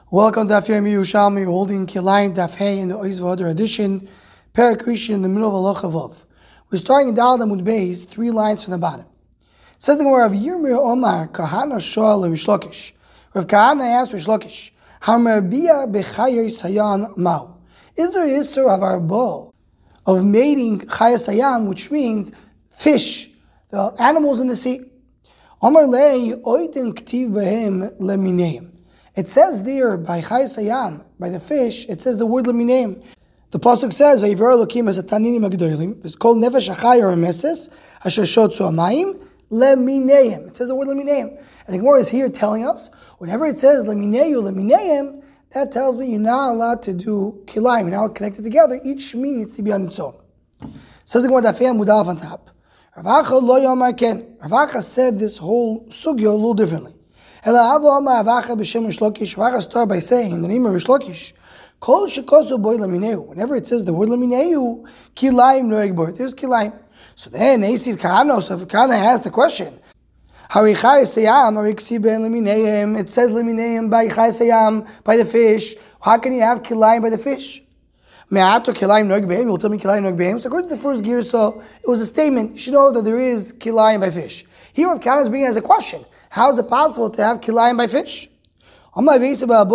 Welcome to Daf Yomi Yerushalmi. We're holding Kilayim Daf Hey in the Oiz V'Adar edition, Perek Rishon in the middle of Halacha Vav. We're starting in Daled Amud Beis, 3 lines from the bottom. It says the Gemara of Yirmir Omar Kahana Shoal Rish Lakish. Rav Kahana asked Rish Lakish, Hamerbia B'Chayos Hayam Mau. Is there an issur of arbo of mating Chayos Hayam, which means fish, the animals in the sea? Omar Lei Oitin Ktiv Behem Lemineim. It says there by Chayos Hayam, by the fish, it says the word Lemineim. The pasuk says, "Vayiver Elokim es hataninim hagdolim." It's called nefesh achai or meses asher shotzu hamayim lemineim. It says the word lemineim. And the Gemara is here telling us, whenever it says lemineim, that tells me you're not allowed to do kilayim. You're not allowed to connect it together. Each shmi needs to be on its own. Says the Gemara dafei mudaf on top. Rav Acha lo yomar ken. Rav Acha said this whole sugya a little differently. Rav Acha started by saying in the name of Rish Lakish, whenever it says the word Lamineu, Kilayim noeg bor, there's Kilayim. So then, Eisiv Kahana, so if Kahana asked the question, it says Lamineim by Chayesayam, by the fish. How can you have Kilayim by the fish? Me'ato Kilayim noeg behem, you'll tell me Kilayim noeg behem. So according to the first gear, so it was a statement. You should know that there is Kilayim by fish. Here, Rav Kahana is bringing as a question. How is it possible to have kilayim by fish? Here Rav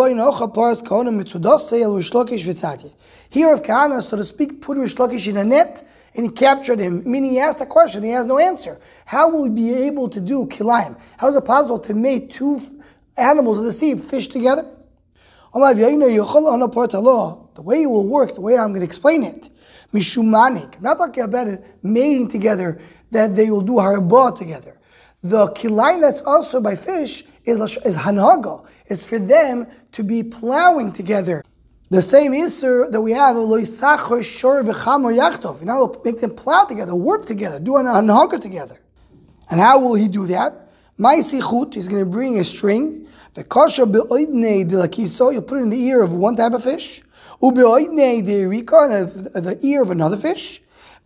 Kahana, so to speak, put Rish Lakish in a net and he captured him, meaning he asked a question, he has no answer. How will we be able to do kilayim? How is it possible to mate two animals of the sea, fish together? The way it will work, the way I'm going to explain it, Mishumanik. I'm not talking about it mating together, that they will do harba together. The kilayim that's also by fish is hanhaga, is for them to be plowing together. The same issur that we have, you're not to make them plow together, work together, do an hanhaga together. And how will he do that? He's going to bring a string. You'll put it in the ear of one type of fish, and the ear of another fish.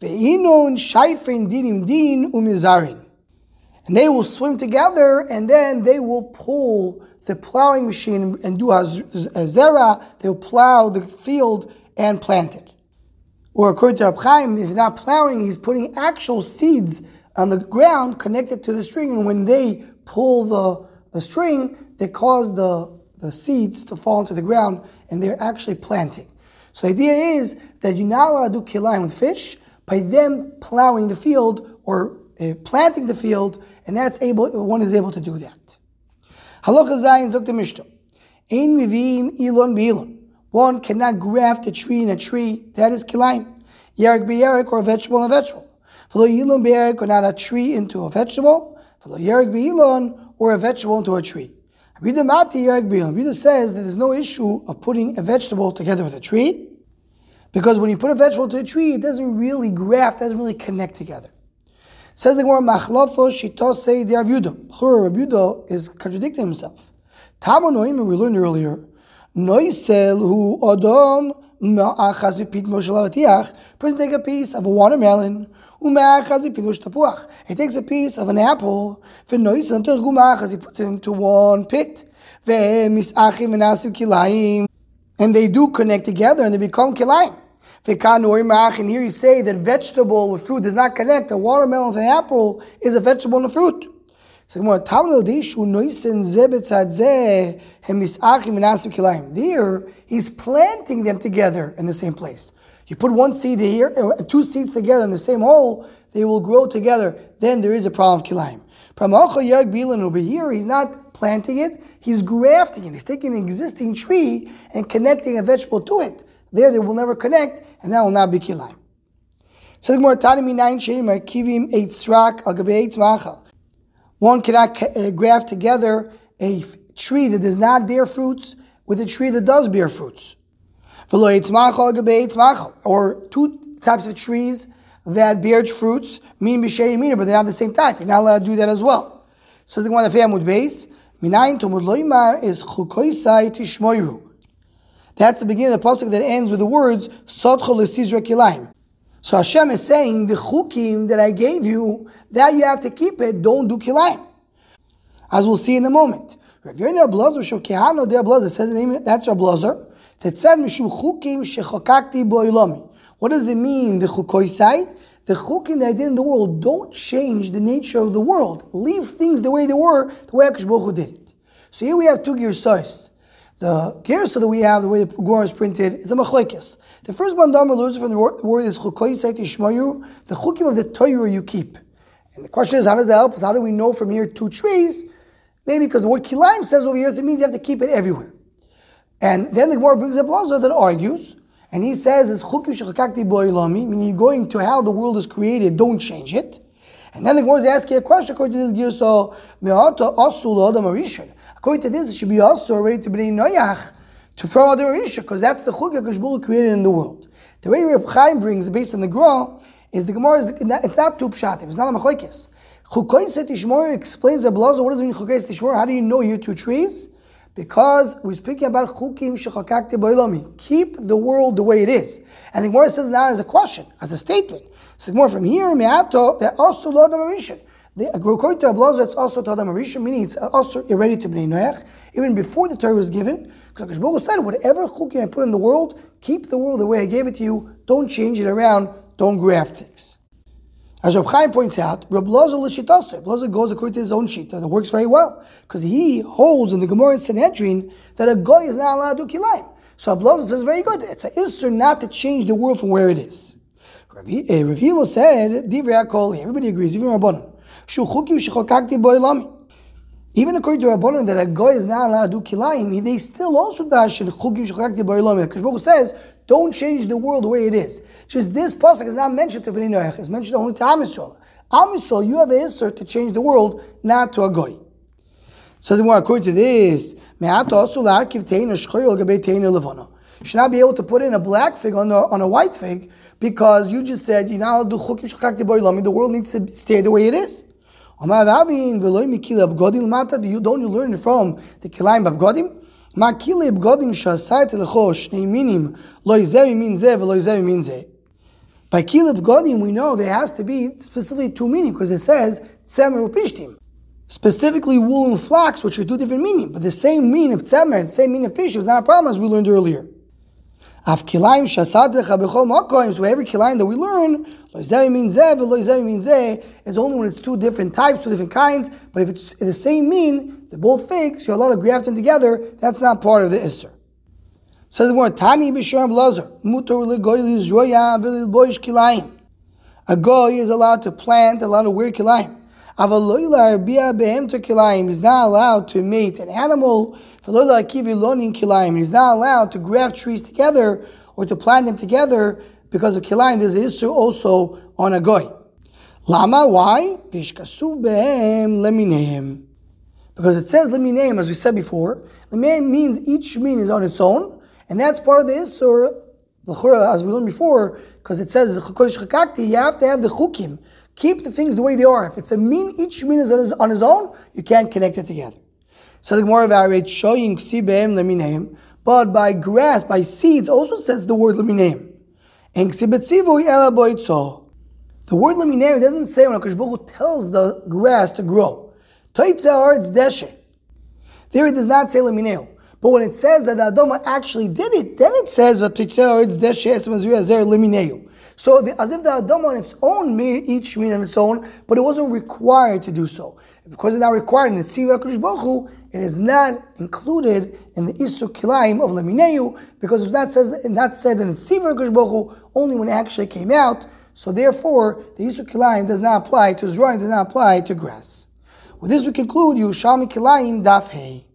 And they will swim together, and then they will pull the plowing machine and do a zera. They will plow the field and plant it. Or according to Reb Chaim, if he's not plowing, he's putting actual seeds on the ground connected to the string. And when they pull the string, they cause the seeds to fall into the ground, and they're actually planting. So the idea is that you're not allowed to do kilayim with fish by them plowing the field or planting the field, and one is able to do that. Halacha Zayin Zok the Mishnah. Ein mivim ilon b'ilon. One cannot graft a tree in a tree. That is kilayim. Yerek b'yerek, or a vegetable in a vegetable. V'lo ilon b'yerek, or not a tree into a vegetable. V'lo yerek b'ilon, or a vegetable into a tree. Rabbi Mati yerek b'ilon. Rabbi says that there's no issue of putting a vegetable together with a tree, because when you put a vegetable to a tree, it doesn't really graft, doesn't really connect together. Says the Gemara, Machlafo Shitosei de Rav Yehuda. Rav Yehuda is contradicting himself. Tamo Noim, we learned earlier, Noisel hu Odom ma'achaz v'pit moshalavatiach. Person take a piece of a watermelon, u'ma'achaz v'pit moshtapuach. He takes a piece of an apple, v'noisel tergu ma'achaz, he puts it into one pit. Ve'misachim v'nasim kilayim. And they do connect together and they become kilayim. And here you say that vegetable with fruit does not connect. A watermelon with an apple is a vegetable and a fruit. There, he's planting them together in the same place. You put one seed here, two seeds together in the same hole, they will grow together. Then there is a problem of kilayim. Over here, he's not planting it, he's grafting it. He's taking an existing tree and connecting a vegetable to it. There they will never connect, and that will not be kilayim. One cannot graft together a tree that does not bear fruits with a tree that does bear fruits. Or two types of trees that bear fruits, but they're not the same type. You're not allowed to do that as well. Says the Gemara Amud Beis, is chukoisai tishmoiru. That's the beginning of the pasuk that ends with the words Sotcho l'sizra kilayim. So Hashem is saying the chukim that I gave you, that you have to keep it. Don't do kilayim. As we'll see in a moment. Rav Yoina Blazer Shokehano de Blazer says the name. That's Rav Blazer. That said Mishum Chukim Shechakakti Boilami. What does it mean? The Chukoisai, the Chukim that I did in the world don't change the nature of the world. Leave things the way they were, the way HaKadosh Baruch Hu did it. So here we have two Girsais. The Girsa that we have, the way the Gemara is printed, is a machlekes. The first one, Dama learns from the word is Chukoisai Tishmayu, the Chukim of the Torah you keep. And the question is, how does that help us? How do we know from here two trees? Maybe because the word Kilaim says over here, it means you have to keep it everywhere. And then the Gemara brings up Lazar that argues, and he says, "It's chukim shechakakti boilami," meaning you're going to how the world is created, don't change it. And then the Gemara is asking a question according to this gear, so me'ata asul adam arishon. According to this, it should be also already to bnei noyach to throw adam arishon, because that's the chuk HaKadosh Baruch Hu created in the world. The way Reb Chaim brings, based on the Gra, is the Gemara is it's not two pshatim, it's not a machlekes. Chukoisei tishmor explains the blazer. What does it mean chukoisei tishmor? How do you know you're two trees? Because we're speaking about chukim shechakakti boilami. Keep the world the way it is. And the Gemara says now as a question, as a statement. So more from here, me'ato, that also lo adam arishon. According to Ablaza, it's also to adam arishon, meaning it's also already to bnei noach, even before the Torah was given. Because HaKadosh Baruch Hu said, whatever chukim I put in the world, keep the world the way I gave it to you. Don't change it around. Don't graft things. As Reb Chaim points out, Reb Blazer l'shitase. Blazer goes according to his own shita that works very well, because he holds in the Gemara in Sanhedrin that a goy is not allowed to do kilayim. So Blazer says very good. It's an issur not to change the world from where it is. Rav Hilo said, Divrei HaKol, everybody agrees, even Rabbanon. Shu chukim shechakakti boilami. Even according to Rabbanon that a goy is not allowed to do kilayim, they still also dash in chukim shechakakti boilami. Because Baruch says, don't change the world the way it is. Just this pasuk is not mentioned to Bnei Noach. It's mentioned only to Am Yisrael. Am Yisrael, you have an issur to change the world, not to a goy. Says the more according to this, should not be able to put in a black fig on a white fig because you just said you're not allowed to do chukim shechakakti boilami. The world needs to stay the way it is. Don't you learn from the kilayim babgodim? By kilei b'godim, we know there has to be specifically two meanings, because it says tzemer upishtim, specifically wool and flax, which are two different meanings, but the same meaning of tzemer and the same meaning of pishtim is not a problem, as we learned earlier. Af kilayim shasadecha b'chol makom, so every kilayim that we learn, lo zeh means zeh, lo zeh means zeh, it's only when it's two different types, two different kinds, but if it's the same mean, they're both figs, you're allowed to graft them together, that's not part of the issur. Says the word, Tani b'shem blazer, mutor l'goy l'zroya v'l'boish kilayim. A goy is allowed to plant, allowed to wear kilayim. Aval lo yil'arbia be'emter kilayim, is not allowed to mate an animal, v'lo l'akiv lonin kilayim, is not allowed to graft trees together, or to plant them together, because of kilayim, there's an issur also on a goy. Lama, why? B'ishkasu be'em leminehem. Because it says leminehem, as we said before, leminehem means each mean is on its own, and that's part of the issur, as we learned before, because it says you have to have the chukim. Keep the things the way they are. If it's a mean, each mean is on his own, you can't connect it together. So the Gemara evaluates showing ksibehem leminehem, but by grass, by seeds, also says the word leminehem. And ksibetzivu ela boitzo. The word leminehem doesn't say when HaKadosh Baruch Hu tells the grass to grow. There it does not say leminehu. But when it says that the Adoma actually did it, then it says that leminehu. So as if the Adoma on its own made each mean on its own, but it wasn't required to do so. Because it's not required in the Tzivah HaKadosh Baruch Hu, it is not included in the Issur Kilayim of leminehu, because it was not said in the Tzivah HaKadosh Baruch Hu only when it actually came out. So therefore, the Issur Kilayim does not apply to Zroim, does not apply to grass. With this we conclude Yerushalmi Kilayim Daf Hey.